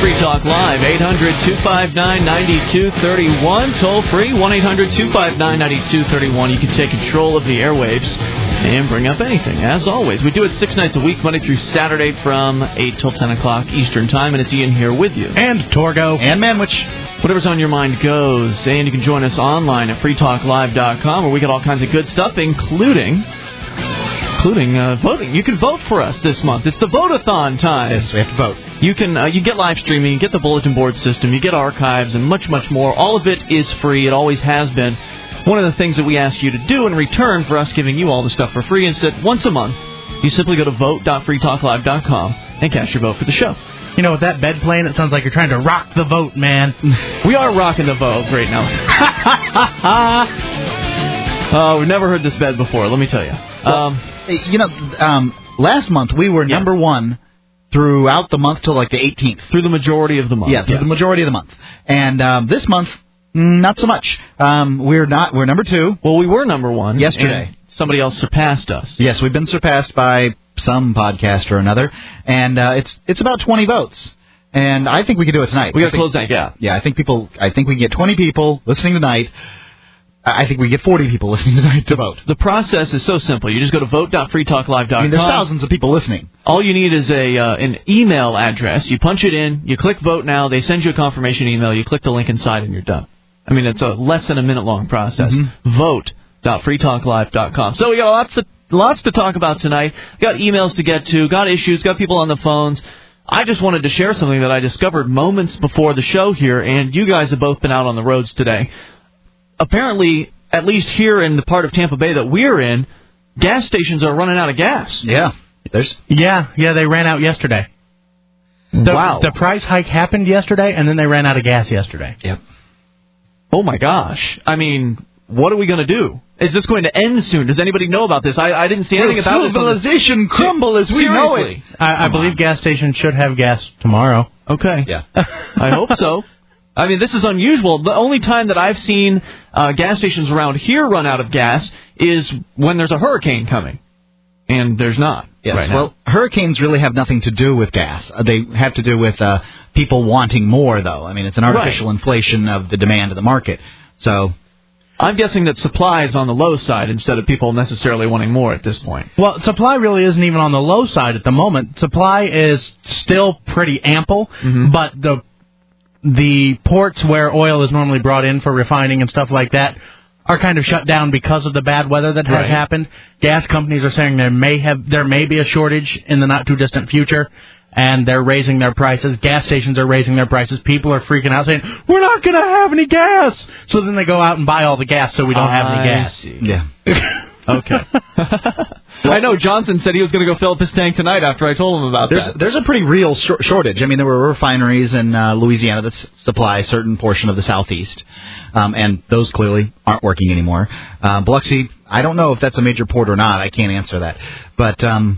Free Talk Live, 800-259-9231. Toll free, 1-800-259-9231. You can take control of the airwaves and bring up anything. As always, we do it 6 nights a week, Monday through Saturday from 8 till 10 o'clock Eastern Time. And it's Ian here with you. And Torgo. And Manwich. Whatever's on your mind goes. And you can join us online at freetalklive.com, where we get all kinds of good stuff, including voting. You can vote for us this month. It's the vote-a-thon time. Yes, we have to vote. You can you get live streaming, you get the bulletin board system, you get archives, and much, much more. All of it is free. It always has been. One of the things that we ask you to do in return for us giving you all the stuff for free is that once a month, you simply go to vote.freetalklive.com and cast your vote for the show. You know, with that bed playing, it sounds like you're trying to rock the vote, man. We are rocking the vote right now. We've never heard this bed before, let me tell you. Last month we were number one throughout the month till like the 18th. Through the majority of the month. Yeah, through the majority of the month. And this month, not so much. We're number two. Well, we were number one yesterday. Somebody else surpassed us. Yes, we've been surpassed by some podcast or another, and it's about 20 votes. And I think we can do it tonight. We got to close that gap. Yeah, I think we can get 20 people listening tonight. I think we get 40 people listening tonight to vote. The process is so simple. You just go to vote.freetalklive.com. I mean, there's thousands of people listening. All you need is an email address. You punch it in, you click vote now, they send you a confirmation email, you click the link inside, and you're done. I mean, it's a less than a minute-long process. Mm-hmm. Vote.freetalklive.com. So we got lots to talk about tonight. Got emails to get to, got issues, got people on the phones. I just wanted to share something that I discovered moments before the show here, and you guys have both been out on the roads today. Apparently, at least here in the part of Tampa Bay that we're in, gas stations are running out of gas. Yeah. They ran out yesterday. Wow. The price hike happened yesterday, and then they ran out of gas yesterday. Yep. Oh, my gosh. I mean, what are we going to do? Is this going to end soon? Does anybody know about this? I didn't see anything about it. Civilization crumble as we know it. I believe gas stations should have gas tomorrow. Okay. Yeah. I hope so. I mean, this is unusual. The only time that I've seen gas stations around here run out of gas is when there's a hurricane coming. And there's not. Yes. Right now. Well, hurricanes really have nothing to do with gas. They have to do with people wanting more, though. I mean, it's an artificial inflation of the demand of the market. So I'm guessing that supply is on the low side instead of people necessarily wanting more at this point. Well, supply really isn't even on the low side at the moment. Supply is still pretty ample, but the ports where oil is normally brought in for refining and stuff like that are kind of shut down because of the bad weather that has happened. Gas companies are saying there may be a shortage in the not-too-distant future, and they're raising their prices. Gas stations are raising their prices. People are freaking out saying, we're not going to have any gas! So then they go out and buy all the gas so we don't have any gas. See. Yeah. Okay. I know Johnson said he was going to go fill up his tank tonight after I told him about that. There's a pretty real shortage. I mean, there were refineries in Louisiana that supply a certain portion of the southeast, and those clearly aren't working anymore. Biloxi, I don't know if that's a major port or not. I can't answer that. But, I mean,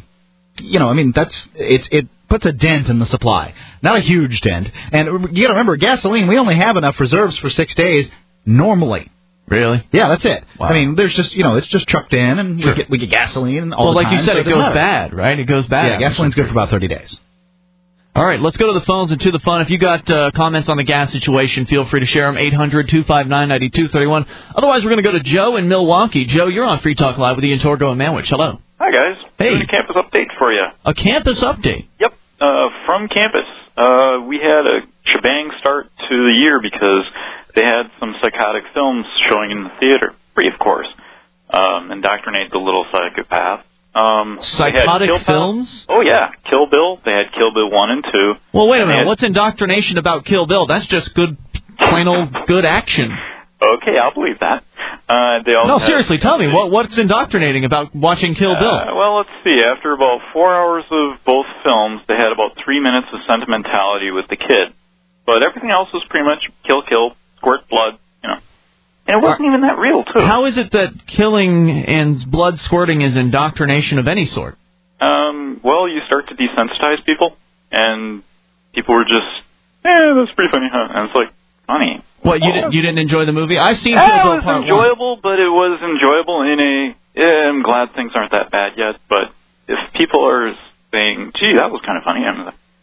it puts a dent in the supply. Not a huge dent. And you got to remember, gasoline, we only have enough reserves for 6 days normally. Really? Yeah, that's it. Wow. I mean, there's just, it's just trucked in, and we get gasoline all the time. Well, like you said, it goes bad, right? It goes bad. Yeah, gasoline's good for about 30 days. All right, let's go to the phones and to the fun. If you got comments on the gas situation, feel free to share them, 800-259-9231. Otherwise, we're going to go to Joe in Milwaukee. Joe, you're on Free Talk Live with Ian Torgo and Manwich. Hello. Hi, guys. Hey. Doing a campus update for you. A campus update? Yep, from campus. We had a shebang start to the year because they had some psychotic films showing in the theater. Free, of course. Indoctrinate the little psychopath. Psychotic films? Oh, yeah. Kill Bill. They had Kill Bill 1 and 2. Well, wait a minute. What's indoctrination about Kill Bill? That's just plain old good action. Okay, I'll believe that. Seriously, tell me. What's indoctrinating about watching Kill Bill? Well, let's see. After about 4 hours of both films, they had about 3 minutes of sentimentality with the kid. But everything else was pretty much kill, squirt blood, And it wasn't even that real, too. How is it that killing and blood squirting is indoctrination of any sort? Well, you start to desensitize people, and people were just, that's pretty funny, huh? And it's like, funny. What, you didn't enjoy the movie? I've seen Kill Bill Part 1. It was enjoyable, but it was enjoyable in I'm glad things aren't that bad yet, but if people are saying, gee, that was kind of funny, I'm like,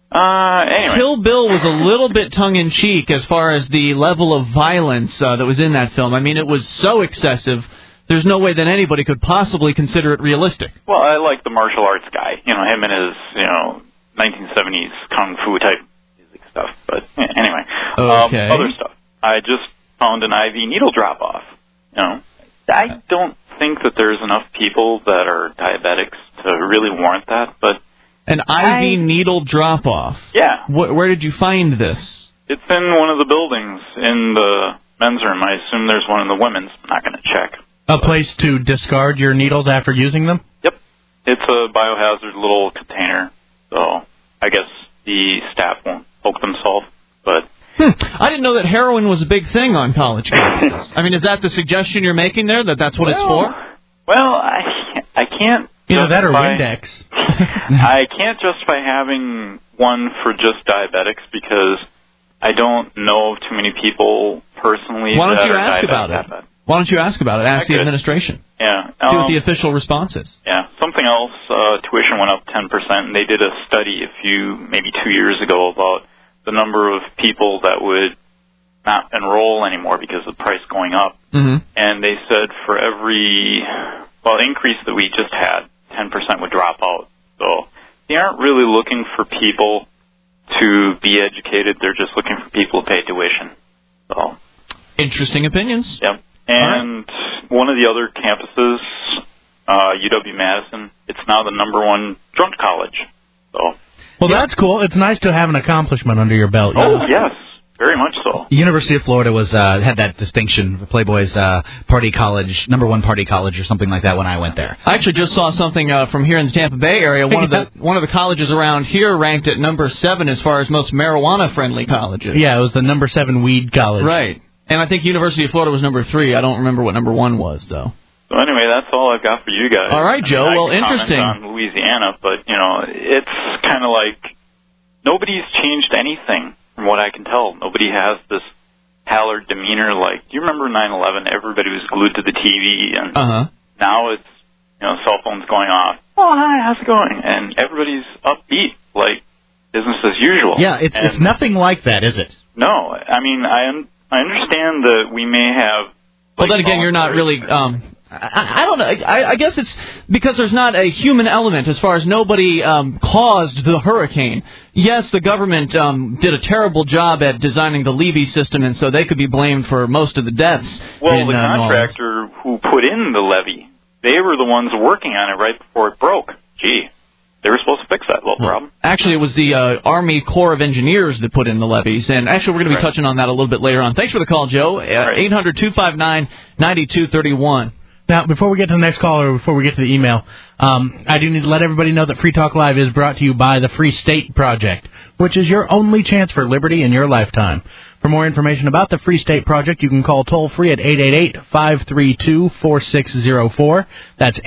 Anyway. Kill Bill was a little bit tongue-in-cheek as far as the level of violence that was in that film. I mean, it was so excessive, there's no way that anybody could possibly consider it realistic. Well, I like the martial arts guy. You know, him and his, 1970s kung fu type music stuff. But anyway. Okay. Other stuff. I just found an IV needle drop-off. You know, I don't think that there's enough people that are diabetics to really warrant that, but... An IV needle drop-off? Yeah. Where did you find this? It's in one of the buildings in the men's room. I assume there's one in the women's. I'm not going to check. A place to discard your needles after using them? Yep. It's a biohazard little container, so I guess the staff won't poke themselves, but... I didn't know that heroin was a big thing on college campuses. I mean, is that the suggestion you're making there, that that's what it's for? Well, I can't... that or Windex. I can't justify having one for just diabetics because I don't know too many people personally Why don't that you are ask about diabetic it? that bad. Why don't you ask about it? Ask the administration. Yeah. See what the official response is. Yeah. Something else, tuition went up 10%, and they did a study maybe 2 years ago about the number of people that would not enroll anymore because of the price going up. Mm-hmm. And they said for every increase that we just had, 10% would drop out. So they aren't really looking for people to be educated. They're just looking for people to pay tuition. So interesting opinions. Yep. And one of the other campuses, UW-Madison, it's now the #1 drunk college. So. Well, that's cool. It's nice to have an accomplishment under your belt. Oh, yes. Very much so. University of Florida was had that distinction, Playboy's party college, #1 party college, or something like that when I went there. I actually just saw something from here in the Tampa Bay area. One of the colleges around here ranked at #7 as far as most marijuana-friendly colleges. Yeah, it was the #7 weed college. Right. And I think University of Florida was #3. I don't remember what #1 was, though. So anyway, that's all I've got for you guys. All right, Joe. Well, interesting. On Louisiana, but it's kind of like nobody's changed anything from what I can tell. Nobody has this pallid demeanor. Like, do you remember 9/11? Everybody was glued to the TV, and now it's cell phones going off. Oh, hi, how's it going? And everybody's upbeat, like business as usual. Yeah, it's nothing like that, is it? No, I mean I understand that we may have. Well, then again, you're not really. I don't know. I guess it's because there's not a human element as far as nobody caused the hurricane. Yes, the government did a terrible job at designing the levee system, and so they could be blamed for most of the deaths. Well, the contractor who put in the levee, they were the ones working on it right before it broke. Gee. They were supposed to fix that little problem. Actually, it was the Army Corps of Engineers that put in the levees. And actually, we're going to be touching on that a little bit later on. Thanks for the call, Joe. 800-259-9231. Now, before we get to the next caller, before we get to the email, I do need to let everybody know that Free Talk Live is brought to you by the Free State Project, which is your only chance for liberty in your lifetime. For more information about the Free State Project, you can call toll-free at 888-532-4604. That's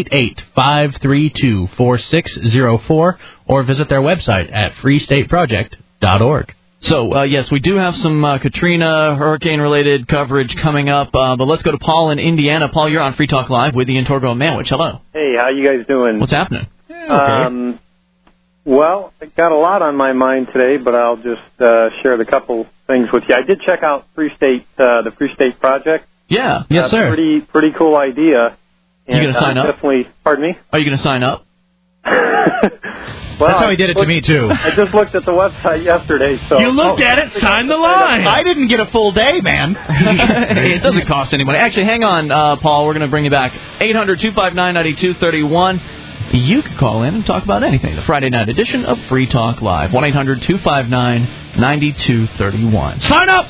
888-532-4604, or visit their website at freestateproject.org. So, yes, we do have some Katrina hurricane-related coverage coming up, but let's go to Paul in Indiana. Paul, you're on Free Talk Live with Ian Torgo and Manwich. Hello. Hey, how you guys doing? What's happening? Okay. Well, I got a lot on my mind today, but I'll just share the couple things with you. I did check out the Free State Project. Yeah. Yes, sir. Pretty cool idea. You going to sign up? Definitely. Pardon me? Are you going to sign up? Well, that's how he did it to me, too. I just looked at the website yesterday. So you looked at it, signed the line. I didn't get a full day, man. It doesn't cost any money. Actually, hang on, Paul. We're going to bring you back. 800-259-9231. You can call in and talk about anything. The Friday night edition of Free Talk Live. 1-800-259-9231. Sign up!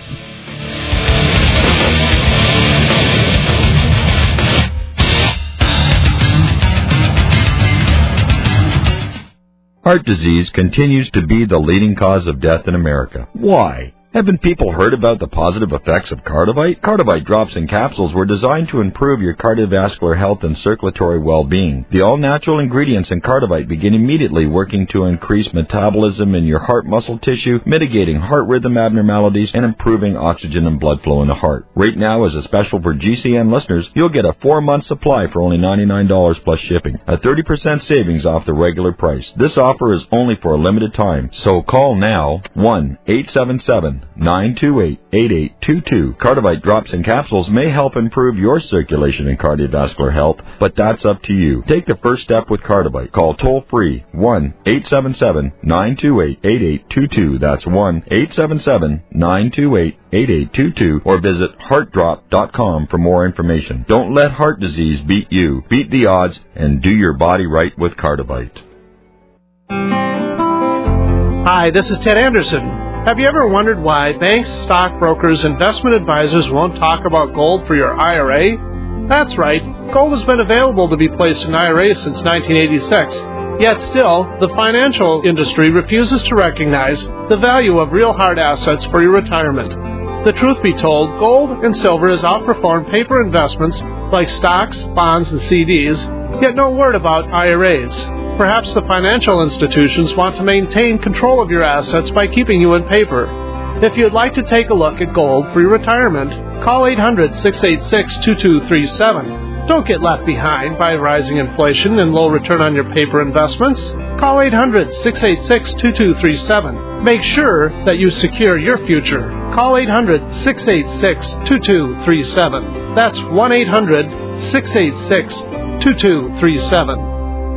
Heart disease continues to be the leading cause of death in America. Why? Haven't people heard about the positive effects of Cardivite? Cardivite drops and capsules were designed to improve your cardiovascular health and circulatory well-being. The all-natural ingredients in Cardivite begin immediately working to increase metabolism in your heart muscle tissue, mitigating heart rhythm abnormalities, and improving oxygen and blood flow in the heart. Right now, as a special for GCN listeners, you'll get a 4-month supply for only $99 plus shipping, a 30% savings off the regular price. This offer is only for a limited time, so call now, 1-877-928-8822. Cardivite drops and capsules may help improve your circulation and cardiovascular health, but that's up to you. Take the first step with Cardivite. Call toll-free 1-877-928-8822. That's 1-877-928-8822, or visit heartdrop.com for more information. Don't let heart disease beat you. Beat the odds and do your body right with Cardivite. Hi, this is Ted Anderson. Have you ever wondered why banks, stockbrokers, investment advisors won't talk about gold for your IRA? That's right. Gold has been available to be placed in IRAs since 1986. Yet still, the financial industry refuses to recognize the value of real hard assets for your retirement. The truth be told, gold and silver has outperformed paper investments like stocks, bonds, and CDs, yet no word about IRAs. Perhaps the financial institutions want to maintain control of your assets by keeping you in paper. If you'd like to take a look at gold for your retirement, call 800-686-2237. Don't get left behind by rising inflation and low return on your paper investments. Call 800-686-2237. Make sure that you secure your future. Call 800-686-2237. That's 1-800-686-2237.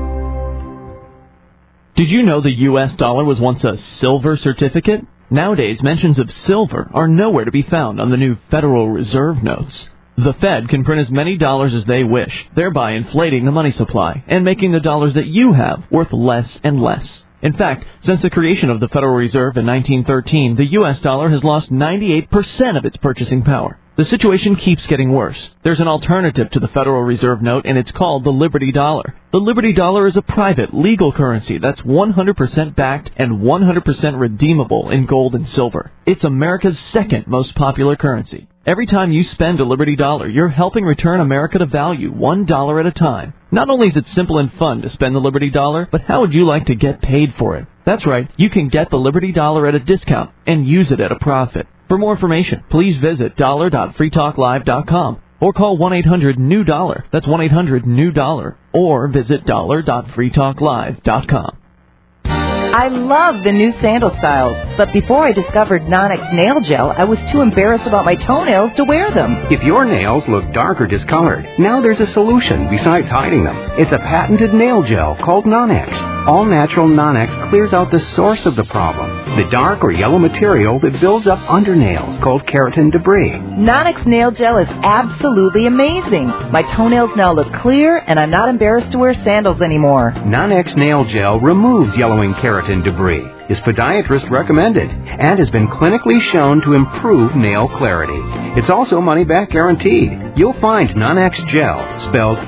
Did you know the U.S. dollar was once a silver certificate? Nowadays, mentions of silver are nowhere to be found on the new Federal Reserve notes. The Fed can print as many dollars as they wish, thereby inflating the money supply and making the dollars that you have worth less and less. In fact, since the creation of the Federal Reserve in 1913, the U.S. dollar has lost 98% of its purchasing power. The situation keeps getting worse. There's an alternative to the Federal Reserve note, and it's called the Liberty Dollar. The Liberty Dollar is a private, legal currency that's 100% backed and 100% redeemable in gold and silver. It's America's second most popular currency. Every time you spend a Liberty Dollar, you're helping return America to value $1 at a time. Not only is it simple and fun to spend the Liberty Dollar, but how would you like to get paid for it? That's right, you can get the Liberty Dollar at a discount and use it at a profit. For more information, please visit dollar.freetalklive.com or call 1-800-NEW-DOLLAR. That's 1-800-NEW-DOLLAR. Or visit dollar.freetalklive.com. I love the new sandal styles, but before I discovered Nonex Nail Gel, I was too embarrassed about my toenails to wear them. If your nails look dark or discolored, now there's a solution besides hiding them. It's a patented nail gel called Nonex. All-natural Nonex clears out the source of the problem, the dark or yellow material that builds up under nails called keratin debris. Nonex Nail Gel is absolutely amazing. My toenails now look clear, and I'm not embarrassed to wear sandals anymore. Nonex Nail Gel removes yellowing keratin debris, is podiatrist recommended, and has been clinically shown to improve nail clarity. It's also money-back guaranteed. You'll find Nonex Gel, spelled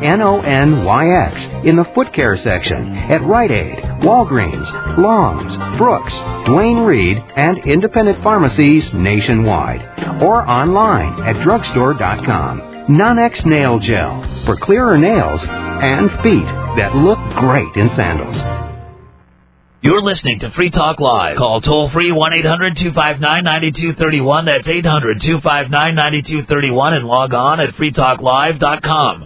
Nonyx, in the foot care section at Rite Aid, Walgreens, Long's, Brooks, Duane Reade, and independent pharmacies nationwide, or online at drugstore.com. Nonex Nail Gel, for clearer nails and feet that look great in sandals. You're listening to Free Talk Live. Call toll-free 1-800-259-9231. That's 800-259-9231, and log on at freetalklive.com.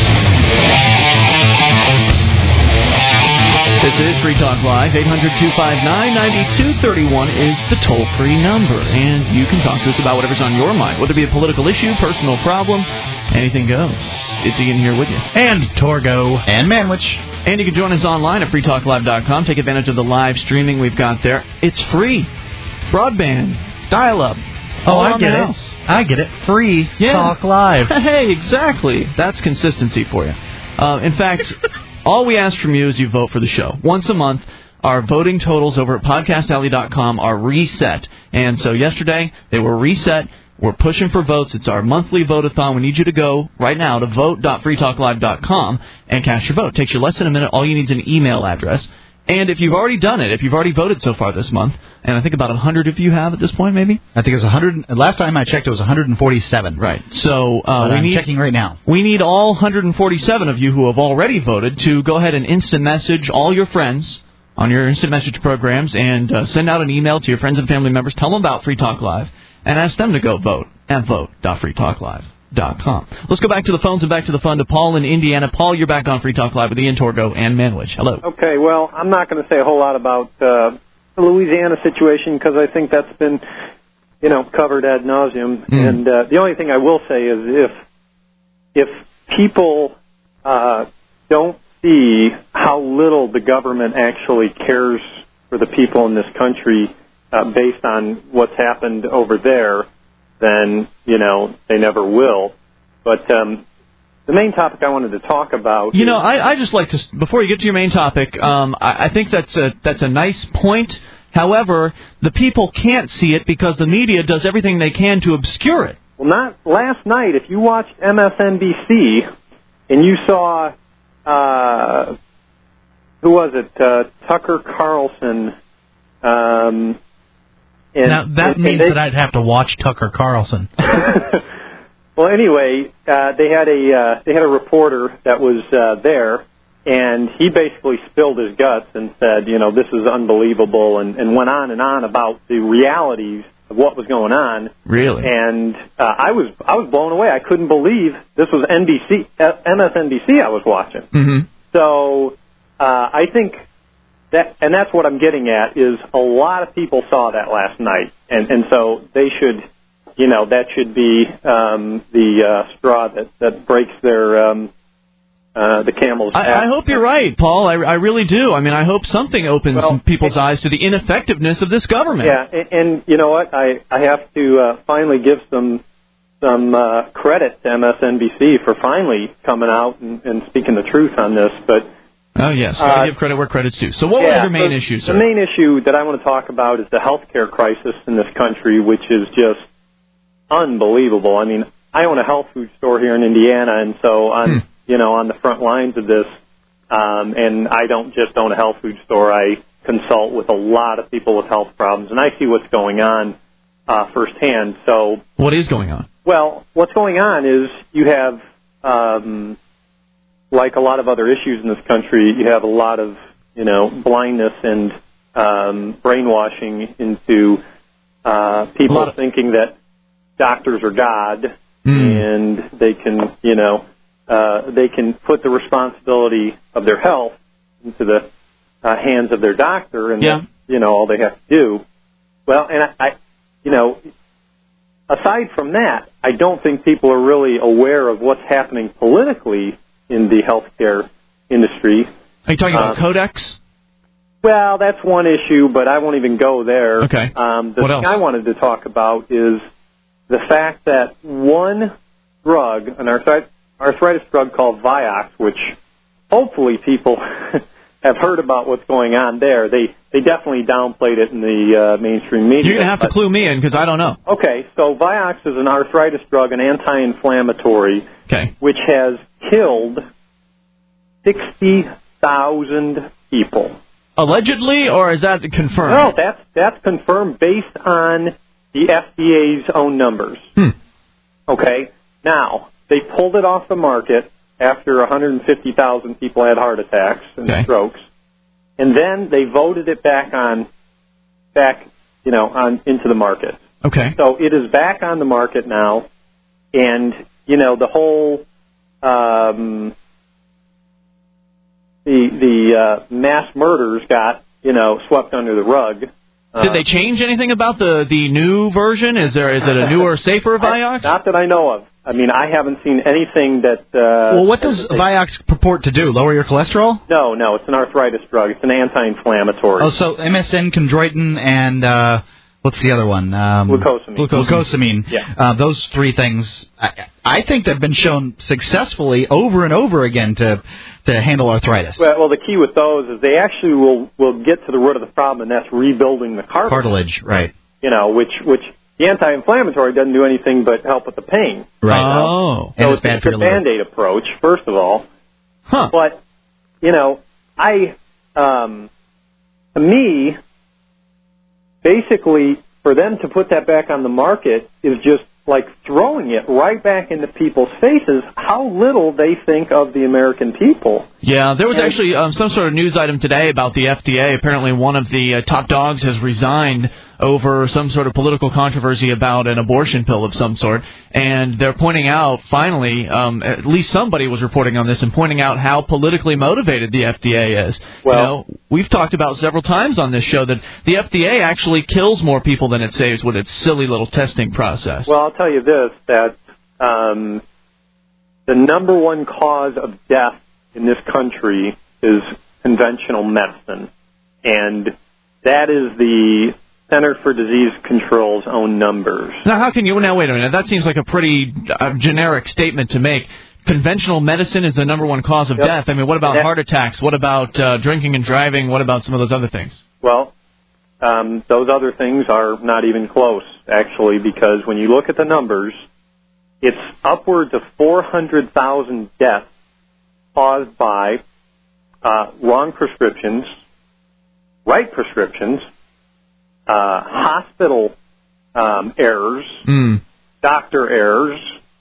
This is Free Talk Live. 800-259-9231 is the toll-free number. And you can talk to us about whatever's on your mind, whether it be a political issue, personal problem, anything goes. It's Ian here with you. And Torgo. And Manwich. And you can join us online at freetalklive.com. Take advantage of the live streaming we've got there. It's free. Broadband. Dial-up. Oh, I get it. I get it. Free Talk Live. Hey, exactly. That's consistency for you. In fact, all we ask from you is you vote for the show. Once a month, our voting totals over at podcastalley.com are reset. And so yesterday, they were reset. We're pushing for votes. It's our monthly vote-a-thon. We need you to go right now to vote.freetalklive.com and cast your vote. It takes you less than a minute. All you need is an email address. And if you've already done it, if you've already voted so far this month, and I think about 100 of you have at this point, maybe? I think it was 100. Last time I checked, it was 147. Right. So I'm checking right now. We need all 147 of you who have already voted to go ahead and instant message all your friends on your instant message programs and send out an email to your friends and family members. Tell them about Free Talk Live and ask them to go vote at vote.freetalklive.com. Let's go back to the phones and back to the fun to Paul in Indiana. Paul, you're back on Free Talk Live with Ian Torgo and Manwich. Hello. Okay, well, I'm not going to say a whole lot about the Louisiana situation because I think that's been, covered ad nauseum. And the only thing I will say is if people don't see how little the government actually cares for the people in this country based on what's happened over there, then, they never will. But the main topic I wanted to talk about... I just like to... Before you get to your main topic, I think that's a nice point. However, the people can't see it because the media does everything they can to obscure it. Well, not last night. If you watched MSNBC and you saw... who was it? Tucker Carlson... now, that means that I'd have to watch Tucker Carlson. Well, anyway, they had a reporter that was there, and he basically spilled his guts and said, this is unbelievable, and went on and on about the realities of what was going on. Really? And I was blown away. I couldn't believe this was MSNBC I was watching. Mm-hmm. So I think... And that's what I'm getting at, is a lot of people saw that last night. And so they should, that should be the straw that breaks the camel's back. I hope you're right, Paul. I really do. I mean, I hope something opens people's eyes to the ineffectiveness of this government. Yeah, and you know what? I have to finally give some credit to MSNBC for finally coming out and speaking the truth on this, but... Oh, yes. Got to give credit where credit's due. So what were your main issues, sir? The main issue that I want to talk about is the healthcare crisis in this country, which is just unbelievable. I mean, I own a health food store here in Indiana, and so I'm, on the front lines of this. And I don't just own a health food store. I consult with a lot of people with health problems, and I see what's going on firsthand. So what is going on? Well, what's going on is you have... like a lot of other issues in this country, you have a lot of, blindness and brainwashing into people thinking that doctors are God and they can, they can put the responsibility of their health into the hands of their doctor, and that's, all they have to do. Well, and I aside from that, I don't think people are really aware of what's happening politically in the healthcare industry. Are you talking about Codex? Well, that's one issue, but I won't even go there. Okay. The thing I wanted to talk about is the fact that one drug, an arthritis drug called Vioxx, which hopefully people have heard about what's going on there. They definitely downplayed it in the mainstream media. You're going to have to clue me in because I don't know. Okay, so Vioxx is an arthritis drug, an anti-inflammatory, which has killed 60,000 people. Allegedly, or is that confirmed? No, that's confirmed based on the FDA's own numbers. Okay, now, they pulled it off the market after 150,000 people had heart attacks and strokes, and then they voted it back into the market. Okay. So it is back on the market now, and the whole the mass murders got swept under the rug. Did they change anything about the new version? Is it a newer, safer Vioxx? Not that I know of. I mean, I haven't seen anything that... well, what does Vioxx purport to do? Lower your cholesterol? No, it's an arthritis drug. It's an anti-inflammatory. Oh, so MSN, chondroitin, and what's the other one? Glucosamine. Yeah. Those three things, I think they've been shown successfully over and over again to handle arthritis. Well, the key with those is they actually will get to the root of the problem, and that's rebuilding the cartilage. Cartilage, right. Which the anti-inflammatory doesn't do anything but help with the pain. Right. Oh. So it's a Band-Aid approach, first of all. Huh. But, to me, basically, for them to put that back on the market is just like throwing it right back into people's faces how little they think of the American people. Yeah, there was actually some sort of news item today about the FDA. Apparently one of the top dogs has resigned over some sort of political controversy about an abortion pill of some sort. And they're pointing out, finally, at least somebody was reporting on this and pointing out how politically motivated the FDA is. Well, we've talked about several times on this show that the FDA actually kills more people than it saves with its silly little testing process. Well, I'll tell you this, that the number one cause of death in this country is conventional medicine. And that is the Center for Disease Control's own numbers. Now, how can you... Now, wait a minute. That seems like a pretty generic statement to make. Conventional medicine is the number one cause of death. I mean, what about heart attacks? What about drinking and driving? What about some of those other things? Well, those other things are not even close, actually, because when you look at the numbers, it's upwards of 400,000 deaths caused by wrong prescriptions, right prescriptions, hospital errors, doctor errors.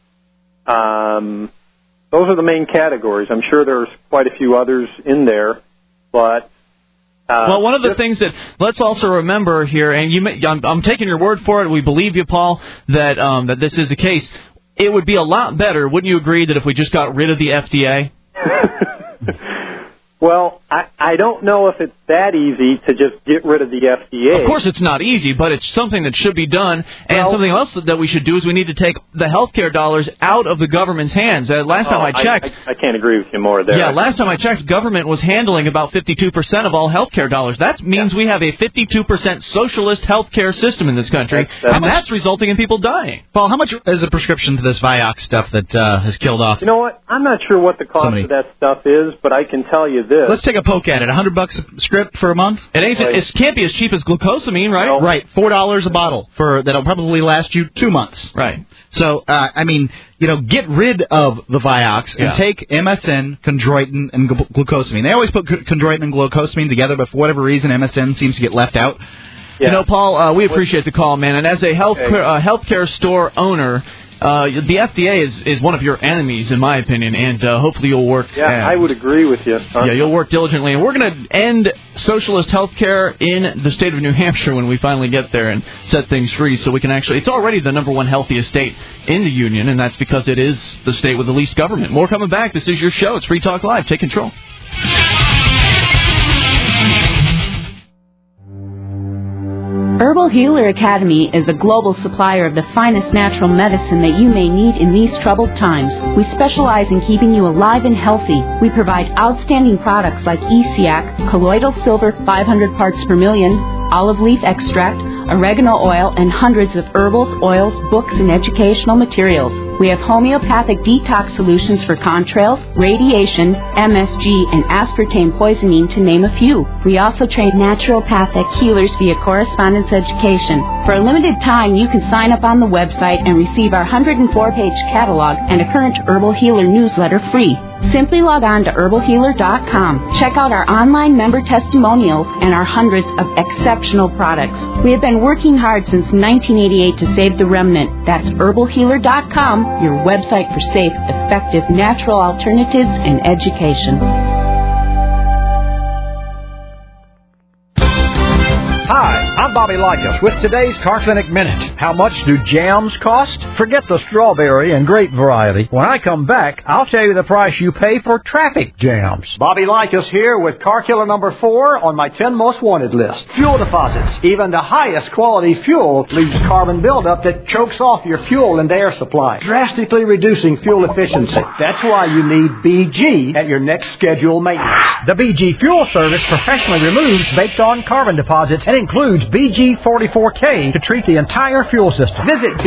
Those are the main categories. I'm sure there's quite a few others in there, but... well, one of the things that let's also remember here, and I'm taking your word for it, we believe you, Paul, that that this is the case. It would be a lot better, wouldn't you agree, that if we just got rid of the FDA? Well, I don't know if it's that easy to just get rid of the FDA. Of course it's not easy, but it's something that should be done. And something else that we should do is we need to take the healthcare dollars out of the government's hands. Last time I checked... I can't agree with you more there. Yeah, last time I checked, government was handling about 52% of all healthcare dollars. That means we have a 52% socialist healthcare system in this country, and that's resulting in people dying. Paul, how much is a prescription to this Vioxx stuff that has killed off? You know what? I'm not sure what the cost of that stuff is, but I can tell you this. Let's take a poke at it. $100 a script for a month? It can't be as cheap as glucosamine, right? No. Right. $4 a bottle that'll probably last you 2 months. Right. So, get rid of the Vioxx and take MSN, chondroitin, and glucosamine. They always put chondroitin and glucosamine together, but for whatever reason, MSN seems to get left out. Yeah. You know, Paul, we appreciate the call, man. And as a healthcare store owner, the FDA is one of your enemies, in my opinion, and hopefully you'll work... Yeah, I would agree with you. Yeah, you'll work diligently. And we're going to end socialist health care in the state of New Hampshire when we finally get there and set things free so we can actually... It's already the number one healthiest state in the union, and that's because it is the state with the least government. More coming back. This is your show. It's Free Talk Live. Take control. Herbal Healer Academy is a global supplier of the finest natural medicine that you may need in these troubled times. We specialize in keeping you alive and healthy. We provide outstanding products like ECAC, colloidal silver 500 parts per million, olive leaf extract, oregano oil, and hundreds of herbals, oils, books, and educational materials. We have homeopathic detox solutions for contrails, radiation, MSG, and aspartame poisoning, to name a few. We also train naturopathic healers via correspondence education. For a limited time, you can sign up on the website and receive our 104-page catalog and a current Herbal Healer newsletter free. Simply log on to herbalhealer.com. Check out our online member testimonials and our hundreds of exceptional products. We have been working hard since 1988 to save the remnant. That's herbalhealer.com, your website for safe, effective, natural alternatives and education. Hi, I'm Bobby Likas with today's Car Clinic Minute. How much do jams cost? Forget the strawberry and grape variety. When I come back, I'll tell you the price you pay for traffic jams. Bobby Likas here with Car Killer number 4 on my 10 most wanted list. Fuel deposits. Even the highest quality fuel leaves carbon buildup that chokes off your fuel and air supply, drastically reducing fuel efficiency. That's why you need BG at your next scheduled maintenance. The BG Fuel Service professionally removes baked-on carbon deposits and includes BG44K to treat the entire fuel system. Visit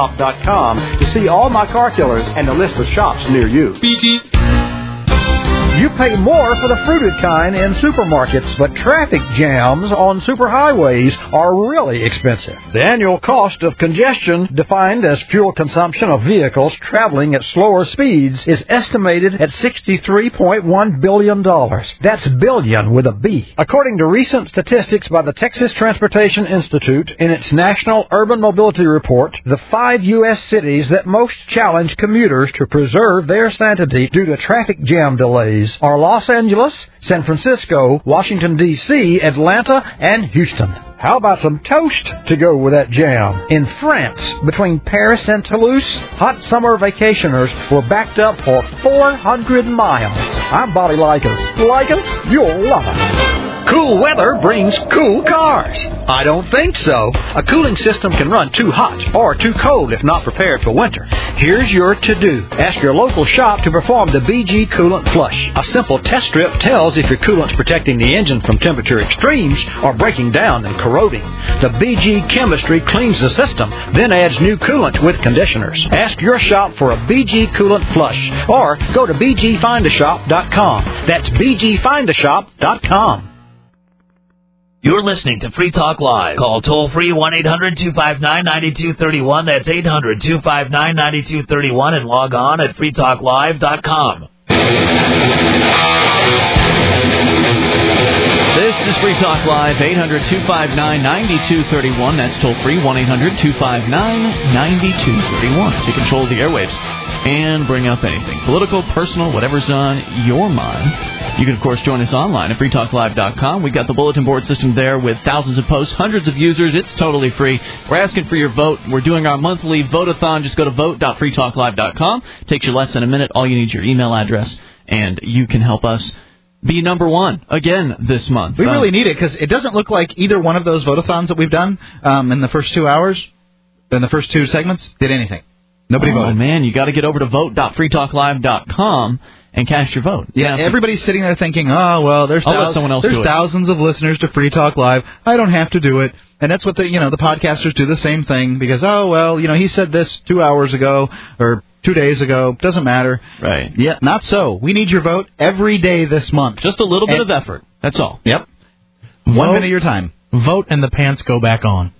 BGFindAShop.com to see all my car killers and a list of shops near you. BG. You pay more for the fruited kind in supermarkets, but traffic jams on superhighways are really expensive. The annual cost of congestion, defined as fuel consumption of vehicles traveling at slower speeds, is estimated at $63.1 billion. That's billion with a B. According to recent statistics by the Texas Transportation Institute in its National Urban Mobility Report, the 5 U.S. cities that most challenge commuters to preserve their sanity due to traffic jam delays are Los Angeles, San Francisco, Washington, D.C., Atlanta, and Houston. How about some toast to go with that jam? In France, between Paris and Toulouse, hot summer vacationers were backed up for 400 miles. I'm Bobby Likas. Like us? You'll love us. Cool weather brings cool cars. I don't think so. A cooling system can run too hot or too cold if not prepared for winter. Here's your to-do. Ask your local shop to perform the BG Coolant Flush. A simple test strip tells if your coolant's protecting the engine from temperature extremes or breaking down and corroding. The BG chemistry cleans the system, then adds new coolant with conditioners. Ask your shop for a BG Coolant Flush or go to bgfindashop.com. That's bgfindashop.com. You're listening to Free Talk Live. Call toll-free 1-800-259-9231. That's 800-259-9231 and log on at freetalklive.com. This is Free Talk Live, 800-259-9231. That's toll-free, 1-800-259-9231 to control the airwaves and bring up anything. Political, personal, whatever's on your mind. You can, of course, join us online at freetalklive.com. We've got the bulletin board system there with thousands of posts, hundreds of users. It's totally free. We're asking for your vote. We're doing our monthly vote-a-thon. Just go to vote.freetalklive.com. Takes you less than a minute. All you need is your email address, and you can help us be number one again this month. We really need it because it doesn't look like either one of those vote-a-thons that we've done in the first 2 hours, in the first two segments, did anything. Nobody voted. Oh, man, you got to get over to vote.freetalklive.com and cast your vote. Yeah, everybody's sitting there thinking, oh, well, there's thousands of listeners to Free Talk Live. I don't have to do it. And that's what the podcasters do the same thing because, oh, well, he said this 2 hours ago or 2 days ago. Doesn't matter. Right. Yeah, not so. We need your vote every day this month. Just a little bit of effort. That's all. Yep. 1 minute of your time. Vote and the pants go back on.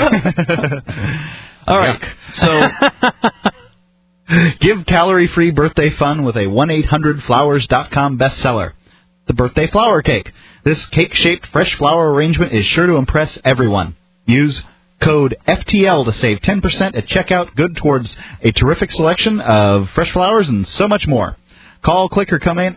All right. So give calorie-free birthday fun with a 1-800-Flowers.com bestseller, the Birthday Flower Cake. This cake-shaped fresh flower arrangement is sure to impress everyone. Use code FTL to save 10% at checkout, good towards a terrific selection of fresh flowers and so much more. Call, click, or come in,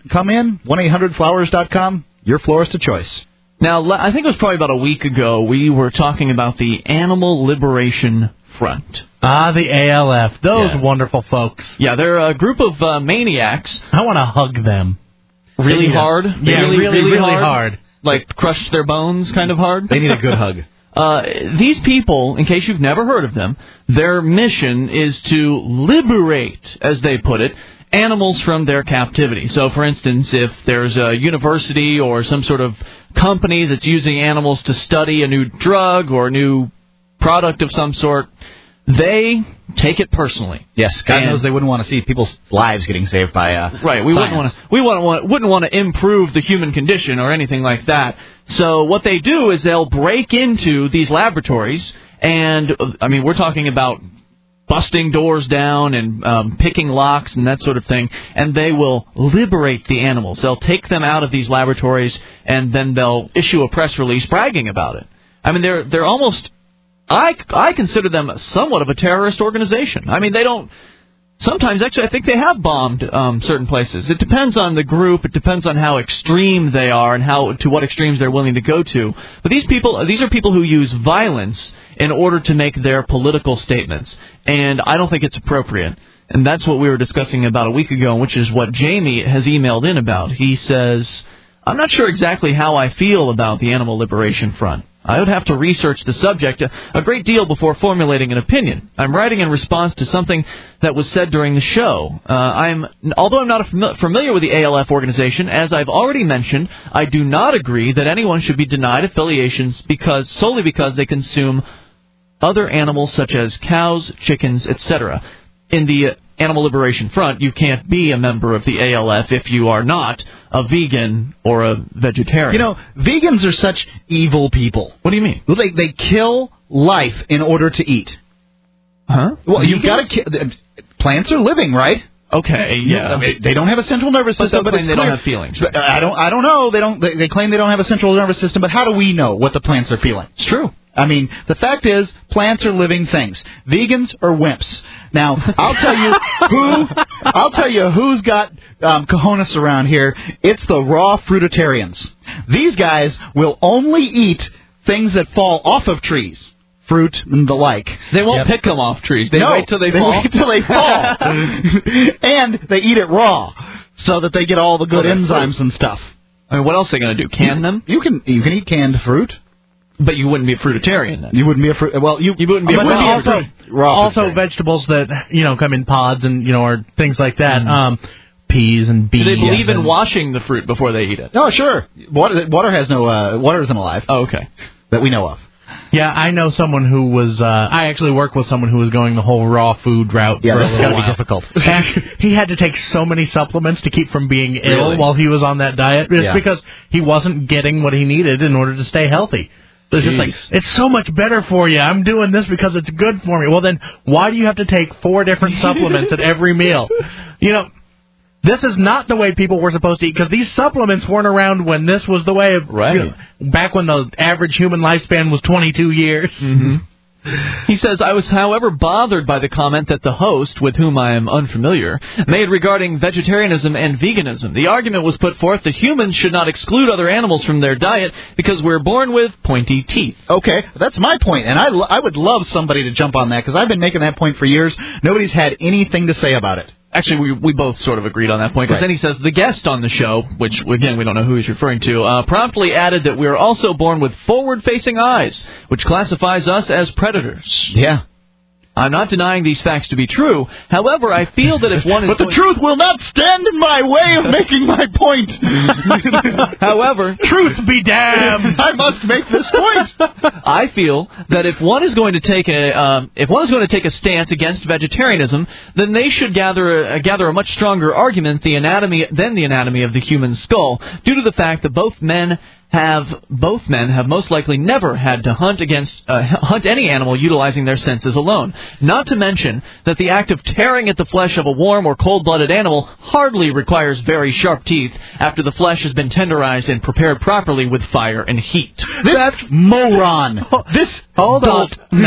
1-800-Flowers.com, your florist of choice. Now, I think it was probably about a week ago, we were talking about the Animal Liberation Front. The ALF. Those wonderful folks. Yeah, they're a group of maniacs. I want to hug them. Really hard? Yeah, really hard. Like crush their bones kind of hard? They need a good hug. These people, in case you've never heard of them, their mission is to liberate, as they put it, animals from their captivity. So, for instance, if there's a university or some sort of company that's using animals to study a new drug or a new product of some sort, they take it personally. Yes, God knows they wouldn't want to see people's lives getting saved by right. We wouldn't want to improve the human condition or anything like that. So what they do is they'll break into these laboratories, and I mean we're talking about busting doors down and picking locks and that sort of thing, and they will liberate the animals. They'll take them out of these laboratories, and then they'll issue a press release bragging about it. I mean they're almost. I consider them somewhat of a terrorist organization. I mean, they don't... Sometimes, actually, I think they have bombed certain places. It depends on the group. It depends on how extreme they are and to what extremes they're willing to go to. But these are people who use violence in order to make their political statements. And I don't think it's appropriate. And that's what we were discussing about a week ago, which is what Jamie has emailed in about. He says, I'm not sure exactly how I feel about the Animal Liberation Front. I would have to research the subject a great deal before formulating an opinion. I'm writing in response to something that was said during the show. Although I'm not familiar with the ALF organization, as I've already mentioned, I do not agree that anyone should be denied affiliations solely because they consume other animals such as cows, chickens, etc. In the Animal Liberation Front, you can't be a member of the ALF if you are not a vegan or a vegetarian. You know, vegans are such evil people. What do you mean? Well, they kill life in order to eat. Huh? Well, you've got to. Plants are living, right? Okay, yeah. I mean, they don't have a central nervous system, but they don't have feelings. Right? I don't know. They claim they don't have a central nervous system, but how do we know what the plants are feeling? It's true. I mean, the fact is, plants are living things. Vegans are wimps. Now, I'll tell you who's got cojones around here. It's the raw fruitarians. These guys will only eat things that fall off of trees. Fruit and the like. They won't pick them off trees. They wait till they fall. Wait till they fall. And they eat it raw so that they get all the good enzymes and stuff. I mean, what else are they going to do? Can them? You can eat canned fruit. But you wouldn't be a fruitarian then. You wouldn't be a fruit. Well, you wouldn't be. Also vegetables that come in pods and or things like that. Peas and beans. Do they believe in washing the fruit before they eat it? Oh, sure. Water has no. Water isn't alive. Oh, okay. That we know of. Yeah, I know someone who was. I actually work with someone who was going the whole raw food route. Yeah, that's got to be difficult. He had to take so many supplements to keep from being ill while he was on that diet. It's because he wasn't getting what he needed in order to stay healthy. It's just like, it's so much better for you. I'm doing this because it's good for me. Well, then, why do you have to take 4 different supplements at every meal? This is not the way people were supposed to eat, because these supplements weren't around when this was the way of... Right. Back when the average human lifespan was 22 years. Mm-hmm. He says, I was, however, bothered by the comment that the host, with whom I am unfamiliar, made regarding vegetarianism and veganism. The argument was put forth that humans should not exclude other animals from their diet because we're born with pointy teeth. Okay, that's my point, and I would love somebody to jump on that, because I've been making that point for years. Nobody's had anything to say about it. Actually, we both sort of agreed on that point, because then he says the guest on the show, which, again, we don't know who he's referring to, promptly added that we are also born with forward-facing eyes, which classifies us as predators. Yeah. I'm not denying these facts to be true. However, I feel that if one is... But the truth will not stand in my way of making my point. However... Truth be damned! I must make this point. I feel that if one is going to take a stance against vegetarianism, then they should gather a much stronger argument than the anatomy of the human skull, due to the fact that both men have most likely never had to hunt any animal utilizing their senses alone. Not to mention that the act of tearing at the flesh of a warm or cold-blooded animal hardly requires very sharp teeth after the flesh has been tenderized and prepared properly with fire and heat. That's moron. Hold on.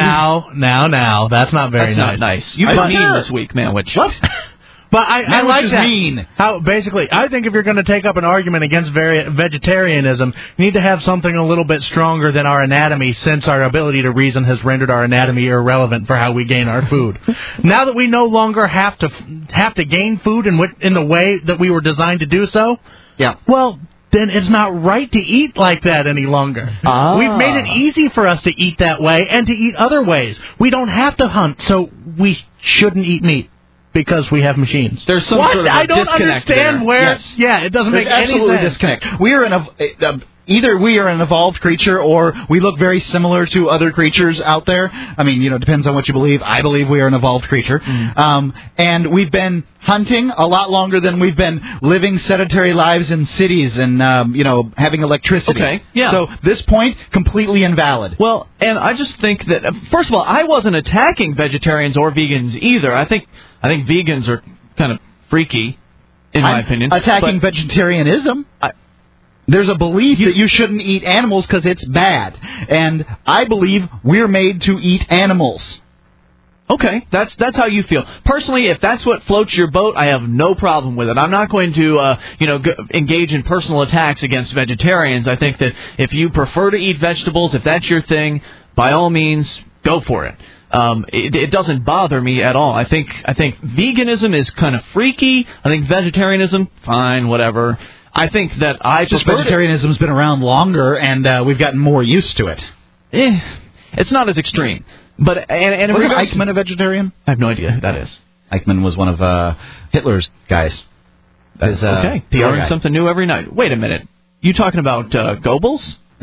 Now. That's not very nice. Not nice. You've been mean this week, Manwich. What? But I like that. Mean. How basically, I think if you're going to take up an argument against vegetarianism, you need to have something a little bit stronger than our anatomy, since our ability to reason has rendered our anatomy irrelevant for how we gain our food. Now that we no longer have to gain food in the way that we were designed to do so, well, then it's not right to eat like that any longer. We've made it easy for us to eat that way and to eat other ways. We don't have to hunt, so we shouldn't eat meat. Because we have machines. There's some sort of I don't understand there. where. Yes. Yeah, it doesn't make any sense. Disconnect. Either we are an evolved creature, or we look very similar to other creatures out there. I mean, depends on what you believe. I believe we are an evolved creature, and we've been hunting a lot longer than we've been living sedentary lives in cities and having electricity. Okay. Yeah. So this point completely invalid. Well, and I just think that first of all, I wasn't attacking vegetarians or vegans either. I think vegans are kind of freaky, in my opinion. Attacking vegetarianism. There's a belief that you shouldn't eat animals because it's bad. And I believe we're made to eat animals. Okay, that's how you feel. Personally, if that's what floats your boat, I have no problem with it. I'm not going to, engage in personal attacks against vegetarians. I think that if you prefer to eat vegetables, if that's your thing, by all means, go for it. It doesn't bother me at all. I think veganism is kind of freaky. I think vegetarianism, fine, whatever. I think that vegetarianism's been around longer, and we've gotten more used to it. It's not as extreme. But and was Eichmann a vegetarian? I have no idea who that is. Eichmann was one of Hitler's guys. Okay, PRing something new every night. Wait a minute. You talking about Goebbels?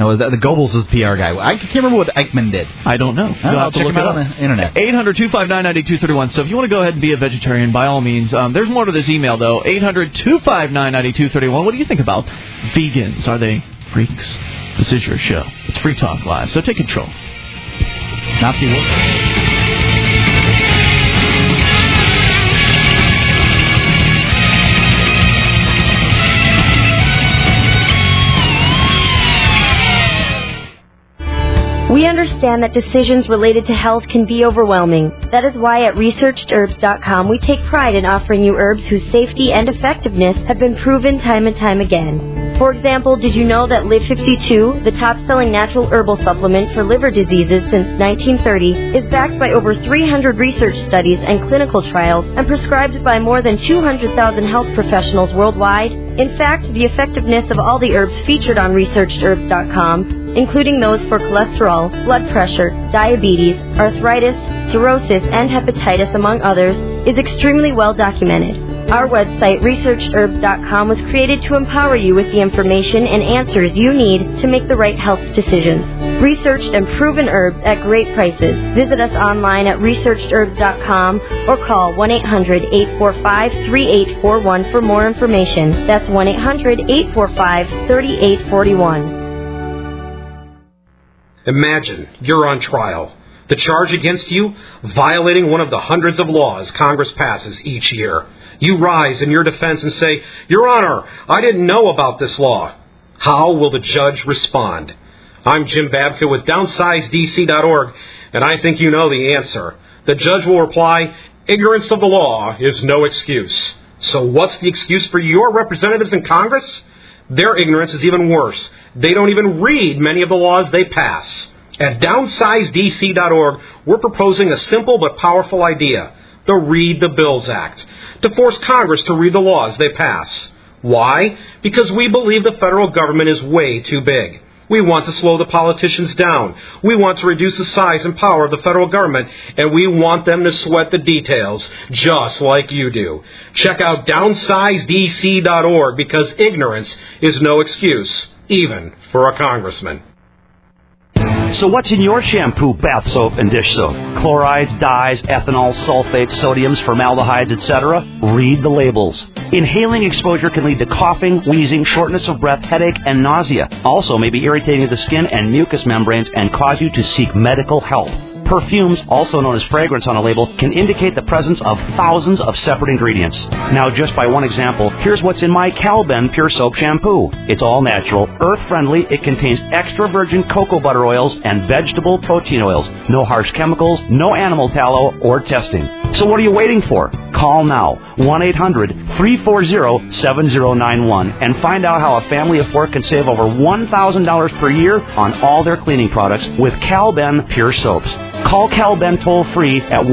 No, the Goebbels is the PR guy. I can't remember what Eichmann did. I don't know. I'll check him out on the internet. 800-259-9231. So if you want to go ahead and be a vegetarian, by all means. There's more to this email, though. 800-259-9231. What do you think about vegans? Are they freaks? This is your show. It's Free Talk Live, so take control. Nazi work. We understand that decisions related to health can be overwhelming. That is why at ResearchedHerbs.com we take pride in offering you herbs whose safety and effectiveness have been proven time and time again. For example, did you know that Live 52, the top-selling natural herbal supplement for liver diseases since 1930, is backed by over 300 research studies and clinical trials and prescribed by more than 200,000 health professionals worldwide? In fact, the effectiveness of all the herbs featured on ResearchedHerbs.com, including those for cholesterol, blood pressure, diabetes, arthritis, cirrhosis, and hepatitis, among others, is extremely well documented. Our website, ResearchedHerbs.com, was created to empower you with the information and answers you need to make the right health decisions. Researched and proven herbs at great prices. Visit us online at ResearchedHerbs.com or call 1-800-845-3841 for more information. That's 1-800-845-3841. Imagine you're on trial. The charge against you, violating one of the hundreds of laws Congress passes each year. You rise in your defense and say, Your Honor, I didn't know about this law. How will the judge respond? I'm Jim Babka with DownsizeDC.org, and I think you know the answer. The judge will reply, ignorance of the law is no excuse. So what's the excuse for your representatives in Congress? Their ignorance is even worse. They don't even read many of the laws they pass. At DownsizeDC.org, we're proposing a simple but powerful idea, the Read the Bills Act, to force Congress to read the laws they pass. Why? Because we believe the federal government is way too big. We want to slow the politicians down. We want to reduce the size and power of the federal government, and we want them to sweat the details, just like you do. Check out DownsizeDC.org, because ignorance is no excuse, even for a congressman. So what's in your shampoo, bath soap, and dish soap? Chlorides, dyes, ethanol, sulfates, sodiums, formaldehydes, etc.? Read the labels. Inhaling exposure can lead to coughing, wheezing, shortness of breath, headache, and nausea. Also may be irritating to the skin and mucous membranes and cause you to seek medical help. Perfumes, also known as fragrance on a label, can indicate the presence of thousands of separate ingredients. Now, just by one example, here's what's in my Calben Pure Soap Shampoo. It's all natural, earth-friendly, it contains extra virgin cocoa butter oils and vegetable protein oils. No harsh chemicals, no animal tallow, or testing. So what are you waiting for? Call now, 1-800-340-7091, and find out how a family of four can save over $1,000 per year on all their cleaning products with Calben Pure Soaps. Call Calben toll-free at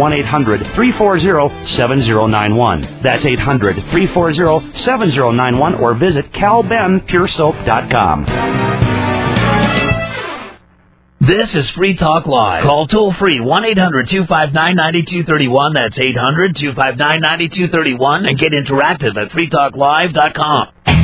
1-800-340-7091. That's 800-340-7091, or visit calbenpuresoap.com. This is Free Talk Live. Call toll-free 1-800-259-9231. That's 800-259-9231. And get interactive at freetalklive.com.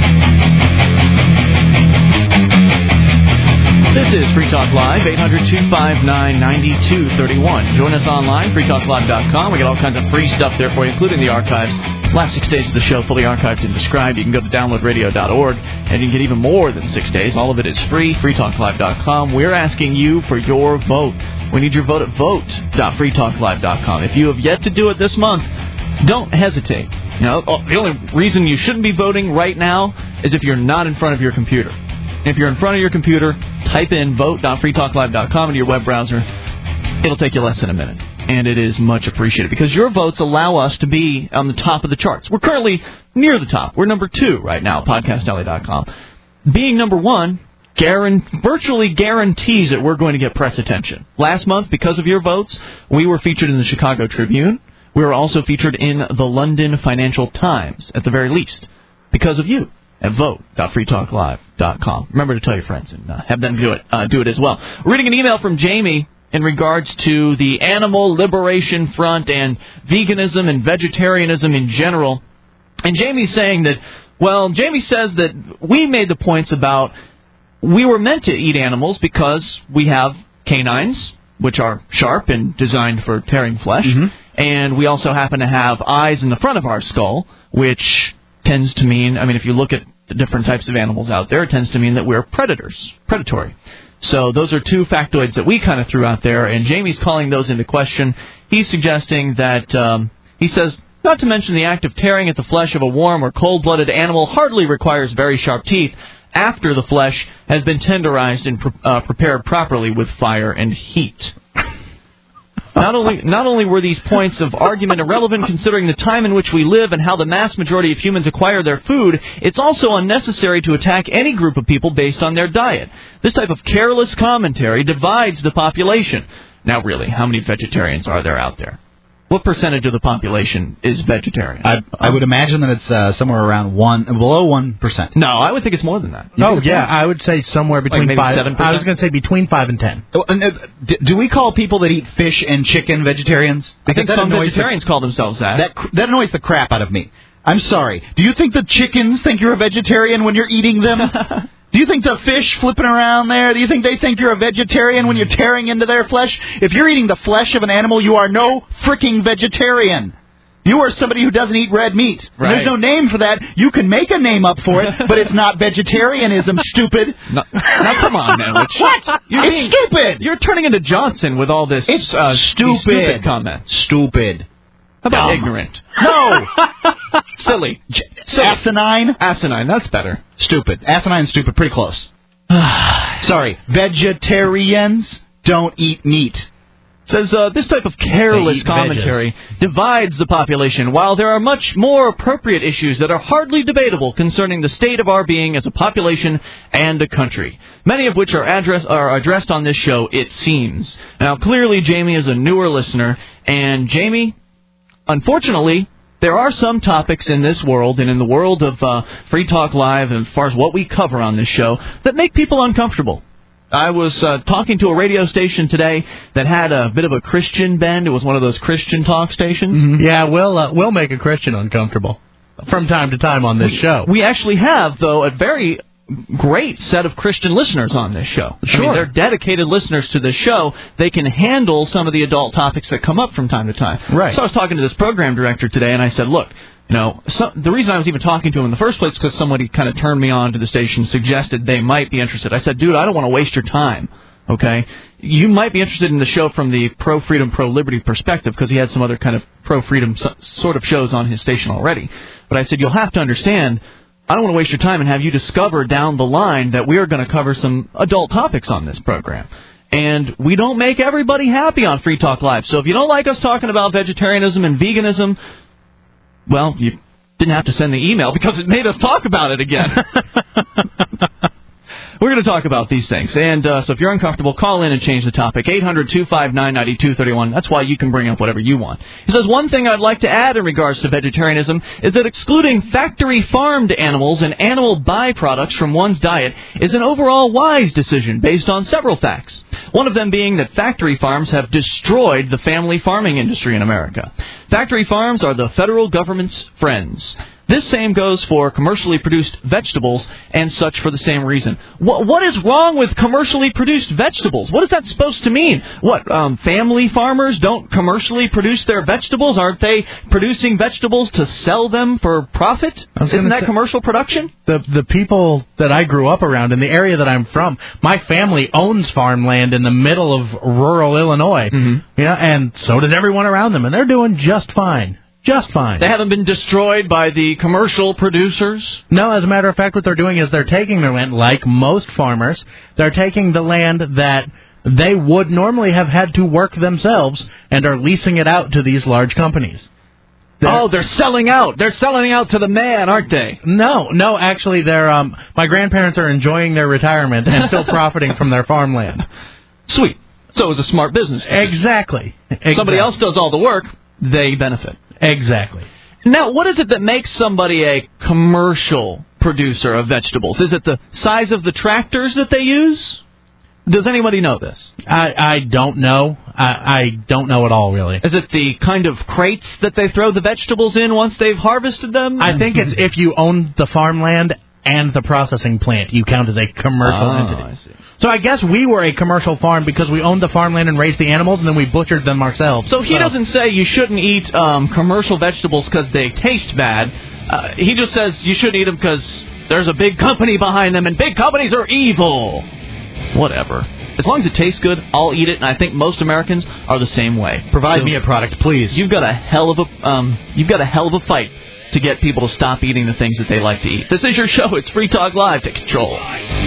This is Free Talk Live, 800-259-9231. Join us online, freetalklive.com. We got all kinds of free stuff there for you, including the archives. Last 6 days of the show, fully archived and described. You can go to downloadradio.org, and you can get even more than 6 days. All of it is free, freetalklive.com. We're asking you for your vote. We need your vote at vote.freetalklive.com. If you have yet to do it this month, don't hesitate. You know, the only reason you shouldn't be voting right now is if you're not in front of your computer. If you're in front of your computer, type in vote.freetalklive.com into your web browser. It'll take you less than a minute, and it is much appreciated because your votes allow us to be on the top of the charts. We're currently near the top. We're number 2 right now, podcastalley.com. Being number 1 virtually guarantees that we're going to get press attention. Last month, because of your votes, we were featured in the Chicago Tribune. We were also featured in the London Financial Times, at the very least, because of you. At vote.freetalklive.com. Remember to tell your friends and have them do it as well. We're reading an email from Jamie in regards to the Animal Liberation Front and veganism and vegetarianism in general. And Jamie's saying that, Jamie says that we made the points about we were meant to eat animals because we have canines, which are sharp and designed for tearing flesh, and we also happen to have eyes in the front of our skull, which tends to mean, I mean, if you look at the different types of animals out there, it tends to mean that we're predatory. So those are two factoids that we kind of threw out there, and Jamie's calling those into question. He's suggesting that, he says, not to mention the act of tearing at the flesh of a warm or cold-blooded animal hardly requires very sharp teeth after the flesh has been tenderized and prepared properly with fire and heat. Not only were these points of argument irrelevant considering the time in which we live and how the mass majority of humans acquire their food, it's also unnecessary to attack any group of people based on their diet. This type of careless commentary divides the population. Now, really, how many vegetarians are there out there? What percentage of the population is vegetarian? I would imagine that it's somewhere around below 1%. No, I would think it's more than that. Oh, yeah, I would say somewhere between maybe 5. 7%? I was going to say between 5 and 10. Do we call people that eat fish and chicken vegetarians? I think some vegetarians call themselves that. That annoys the crap out of me. I'm sorry. Do you think the chickens think you're a vegetarian when you're eating them? Do you think the fish flipping around there, do you think they think you're a vegetarian when you're tearing into their flesh? If you're eating the flesh of an animal, you are no freaking vegetarian. You are somebody who doesn't eat red meat. Right. There's no name for that. You can make a name up for it, but it's not vegetarianism, stupid. Now, come on, man. What? It's stupid. You're turning into Johnson with all this stupid comments. Stupid. How about ignorant? No. Silly. Asinine? Asinine, that's better. Stupid. Asinine and stupid, pretty close. Sorry. Vegetarians don't eat meat. Says, this type of careless commentary divides the population, while there are much more appropriate issues that are hardly debatable concerning the state of our being as a population and a country, many of which are addressed on this show, it seems. Now, clearly, Jamie is a newer listener, and Jamie, unfortunately, there are some topics in this world and in the world of Free Talk Live and as far as what we cover on this show that make people uncomfortable. I was talking to a radio station today that had a bit of a Christian bend. It was one of those Christian talk stations. Mm-hmm. Yeah, we'll make a Christian uncomfortable from time to time on this show. We actually have, though, a very great set of Christian listeners on this show. Sure. I mean, they're dedicated listeners to this show. They can handle some of the adult topics that come up from time to time. Right. So I was talking to this program director today, and I said, look, the reason I was even talking to him in the first place is because somebody kind of turned me on to the station, suggested they might be interested. I said, dude, I don't want to waste your time, okay? You might be interested in the show from the pro-freedom, pro-liberty perspective because he had some other kind of pro-freedom sort of shows on his station already. But I said, you'll have to understand, I don't want to waste your time and have you discover down the line that we are going to cover some adult topics on this program. And we don't make everybody happy on Free Talk Live. So if you don't like us talking about vegetarianism and veganism, well, you didn't have to send the email because it made us talk about it again. We're going to talk about these things. And so if you're uncomfortable, call in and change the topic. 800-259-9231. That's why you can bring up whatever you want. He says, one thing I'd like to add in regards to vegetarianism is that excluding factory-farmed animals and animal byproducts from one's diet is an overall wise decision based on several facts. One of them being that factory farms have destroyed the family farming industry in America. Factory farms are the federal government's friends. This same goes for commercially produced vegetables and such for the same reason. What is wrong with commercially produced vegetables? What is that supposed to mean? What, family farmers don't commercially produce their vegetables? Aren't they producing vegetables to sell them for profit? Isn't that commercial production? The people that I grew up around in the area that I'm from, my family owns farmland in the middle of rural Illinois. Mm-hmm. Yeah, and so does everyone around them, and they're doing just fine. Just fine. They haven't been destroyed by the commercial producers? No, as a matter of fact, what they're doing is they're taking their land, like most farmers, they're taking the land that they would normally have had to work themselves and are leasing it out to these large companies. They're selling out. They're selling out to the man, aren't they? No, actually, they're my grandparents are enjoying their retirement and still profiting from their farmland. Sweet. So it was a smart business decision. Exactly. Somebody else does all the work, they benefit. Exactly. Now, what is it that makes somebody a commercial producer of vegetables? Is it the size of the tractors that they use? Does anybody know this? I don't know. I don't know at all, really. Is it the kind of crates that they throw the vegetables in once they've harvested them? I think it's if you own the farmland and the processing plant, you count as a commercial entity. I see. So I guess we were a commercial farm because we owned the farmland and raised the animals, and then we butchered them ourselves. So he doesn't say you shouldn't eat commercial vegetables because they taste bad. He just says you shouldn't eat them because there's a big company behind them, and big companies are evil. Whatever. As long as it tastes good, I'll eat it, and I think most Americans are the same way. Provide me a product, please. You've got a hell of a fight to get people to stop eating the things that they like to eat. This is your show. It's Free Talk Live to Control.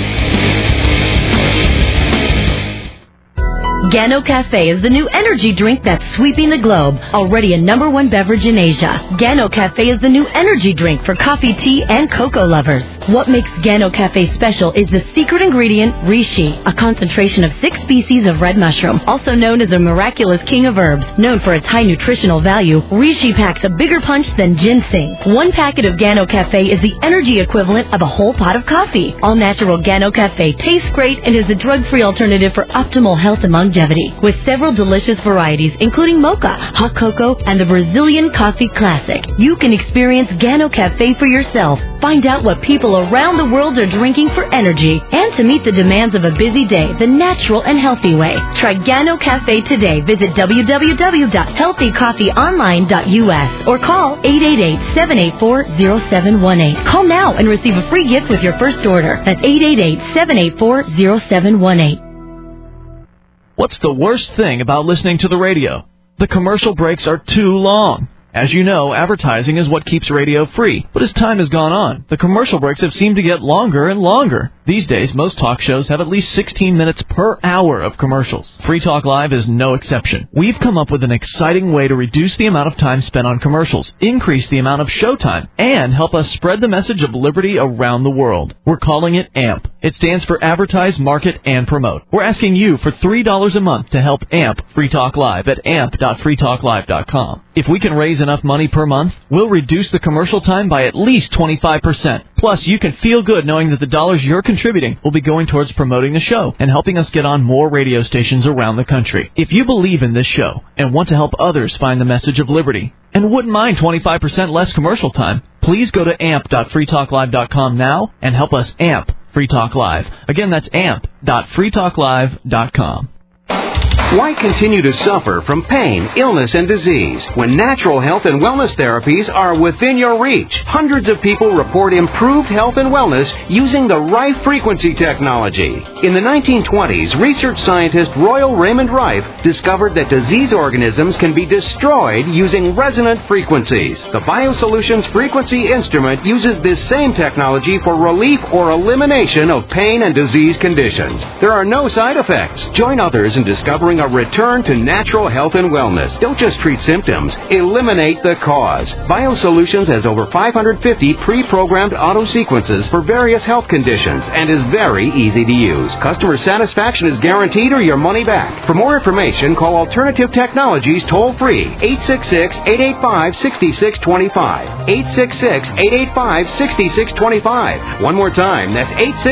Gano Cafe is the new energy drink that's sweeping the globe. Already a #1 beverage in Asia, Gano Cafe is the new energy drink for coffee, tea, and cocoa lovers. What makes Gano Cafe special is the secret ingredient, reishi, a concentration of 6 species of red mushroom, also known as the miraculous king of herbs. Known for its high nutritional value, reishi packs a bigger punch than ginseng. 1 packet of Gano Cafe is the energy equivalent of a whole pot of coffee. All-natural Gano Cafe tastes great and is a drug-free alternative for optimal health and longevity. With several delicious varieties, including mocha, hot cocoa, and the Brazilian coffee classic. You can experience Gano Cafe for yourself. Find out what people around the world are drinking for energy. And to meet the demands of a busy day, the natural and healthy way. Try Gano Cafe today. Visit www.healthycoffeeonline.us or call 888-784-0718. Call now and receive a free gift with your first order. That's 888-784-0718. What's the worst thing about listening to the radio? The commercial breaks are too long. As you know, advertising is what keeps radio free. But as time has gone on, the commercial breaks have seemed to get longer and longer. These days, most talk shows have at least 16 minutes per hour of commercials. Free Talk Live is no exception. We've come up with an exciting way to reduce the amount of time spent on commercials, increase the amount of showtime, and help us spread the message of liberty around the world. We're calling it AMP. It stands for Advertise, Market, and Promote. We're asking you for $3 a month to help AMP Free Talk Live at amp.freetalklive.com. If we can raise enough money per month, we'll reduce the commercial time by at least 25%. Plus, you can feel good knowing that the dollars you're contributing will be going towards promoting the show and helping us get on more radio stations around the country. If you believe in this show and want to help others find the message of liberty and wouldn't mind 25% less commercial time, please go to amp.freetalklive.com now and help us amp Free Talk Live. Again, that's amp.freetalklive.com. Why continue to suffer from pain, illness, and disease when natural health and wellness therapies are within your reach? Hundreds of people report improved health and wellness using the Rife frequency technology. In the 1920s, research scientist Royal Raymond Rife discovered that disease organisms can be destroyed using resonant frequencies. The BioSolutions frequency instrument uses this same technology for relief or elimination of pain and disease conditions. There are no side effects. Join others in discovering a return to natural health and wellness. Don't just treat symptoms. Eliminate the cause. BioSolutions has over 550 pre-programmed auto-sequences for various health conditions and is very easy to use. Customer satisfaction is guaranteed or your money back. For more information, call Alternative Technologies toll-free 866-885-6625. 866-885-6625. One more time, that's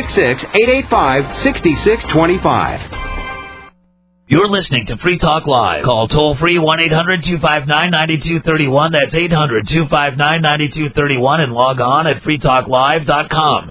866-885-6625. You're listening to Free Talk Live. Call toll-free 1-800-259-9231. That's 800-259-9231 and log on at freetalklive.com.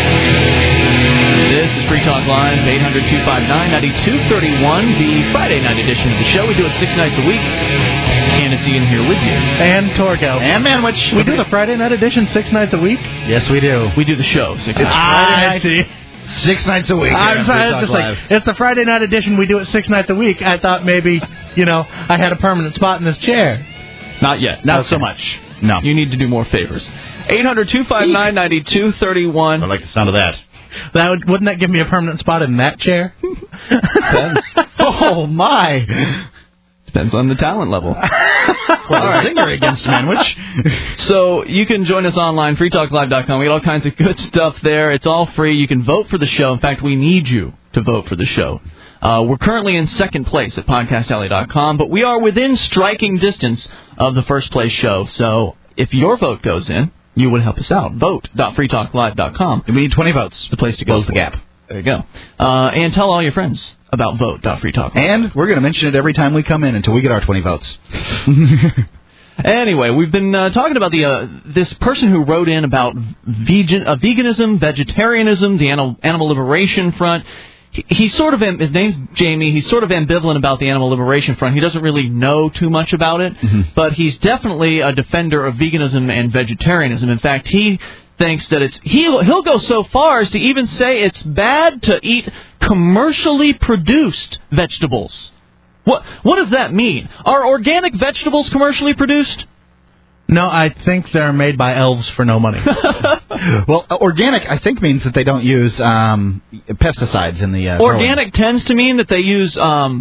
This is Free Talk Live, 800-259-9231, the Friday night edition of the show. We do it 6 nights a week. Candace Ian here with you. And Torgo. And Manwich. We do the Friday night edition 6 nights a week? Yes, we do. We do the show 6 nights. I see. 6 nights a week. I'm sorry, it's just like, it's the Friday night edition. We do it 6 nights a week. I thought maybe, I had a permanent spot in this chair. Not yet. Not so much. No. You need to do more favors. 800-259-9231. I like the sound of that. Wouldn't that give me a permanent spot in that chair? Depends. Oh, my. Depends on the talent level. Well, zinger against Manwich. So you can join us online, freetalklive.com. We got all kinds of good stuff there. It's all free. You can vote for the show. In fact, we need you to vote for the show. We're currently in second place at podcastalley.com, but we are within striking distance of the first place show. So if your vote goes in, you would help us out. Vote.freetalklive.com. We need 20 votes. The place to go. Close the gap. There you go. And tell all your friends about vote.freetalk. And we're going to mention it every time we come in until we get our 20 votes. Anyway, we've been talking about this person who wrote in about veganism, vegetarianism, the Animal Liberation Front. He's sort of, his name's Jamie, he's sort of ambivalent about the Animal Liberation Front. He doesn't really know too much about it, but he's definitely a defender of veganism and vegetarianism. In fact, he thinks that he'll go so far as to even say it's bad to eat commercially produced vegetables. What does that mean? Are organic vegetables commercially produced? No, I think they're made by elves for no money. Well, organic, I think, means that they don't use pesticides in the organic tends to mean that they use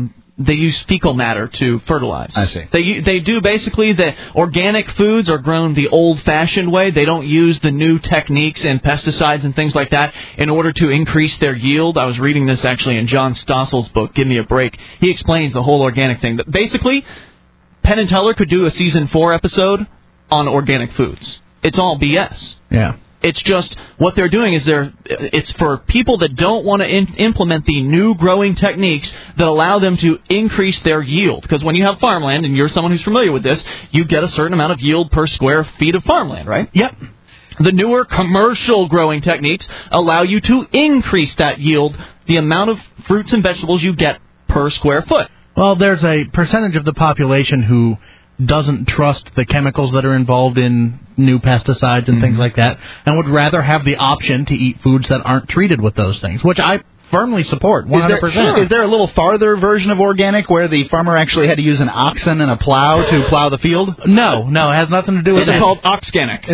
fecal matter to fertilize. I see. They do basically the organic foods are grown the old-fashioned way. They don't use the new techniques and pesticides and things like that in order to increase their yield. I was reading this actually in John Stossel's book, Give Me a Break. He explains the whole organic thing. But basically, Penn and Teller could do a season 4 episode on organic foods. It's all BS. Yeah. It's just what they're doing is it's for people that don't want to implement the new growing techniques that allow them to increase their yield. Because when you have farmland, and you're someone who's familiar with this, you get a certain amount of yield per square feet of farmland, right? Yep. The newer commercial growing techniques allow you to increase that yield, the amount of fruits and vegetables you get per square foot. Well, there's a percentage of the population who doesn't trust the chemicals that are involved in new pesticides and things like that, and would rather have the option to eat foods that aren't treated with those things, which I firmly support, 100%. Is there a little farther version of organic where the farmer actually had to use an oxen and a plow to plow the field? No, it has nothing to do with it. It's called Oxganic.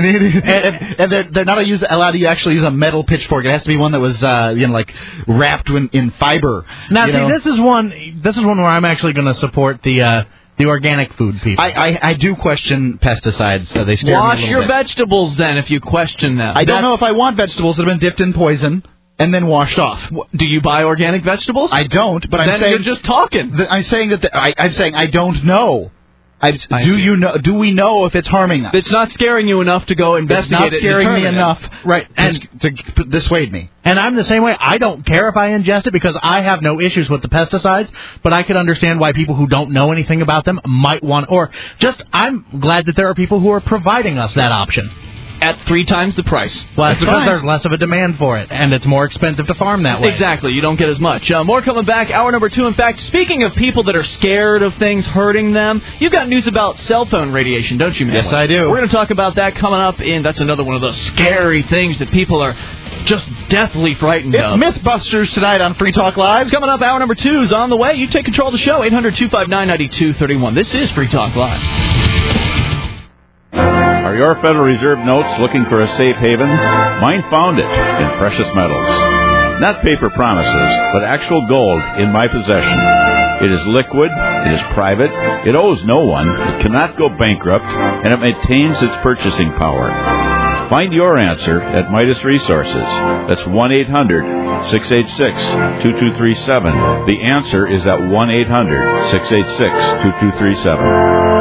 And they're not allowed to actually use a metal pitchfork. It has to be one that was wrapped in fiber. Now, this is one where I'm actually going to support the organic food people. I do question pesticides. They scare me a Wash little your bit. vegetables, then, if you question them. I don't know if I want vegetables that have been dipped in poison and then washed off. Do you buy organic vegetables? I don't, but then I'm saying... you're just talking. I'm saying that... I'm saying I don't know. Do we know if it's harming us? It's not scaring you enough to go investigate it. It's not scaring me enough, right, to dissuade me. And I'm the same way. I don't care if I ingest it because I have no issues with the pesticides, but I could understand why people who don't know anything about them might want, or just I'm glad that there are people who are providing us that option. At 3 times the price. Well, that's because there's less of a demand for it, and it's more expensive to farm that way. Exactly. You don't get as much. More coming back. Hour number 2. In fact, speaking of people that are scared of things hurting them, you've got news about cell phone radiation, don't you, man? Yes, I do. We're going to talk about that coming up, and that's another one of those scary things that people are just deathly frightened of. It's Mythbusters tonight on Free Talk Live. Coming up, hour number 2 is on the way. You take control of the show, 800-259-9231. This is Free Talk Live. Are your Federal Reserve notes looking for a safe haven? Mine found it in precious metals. Not paper promises, but actual gold in my possession. It is liquid, it is private, it owes no one, it cannot go bankrupt, and it maintains its purchasing power. Find your answer at Midas Resources. That's 1-800-686-2237. The answer is at 1-800-686-2237.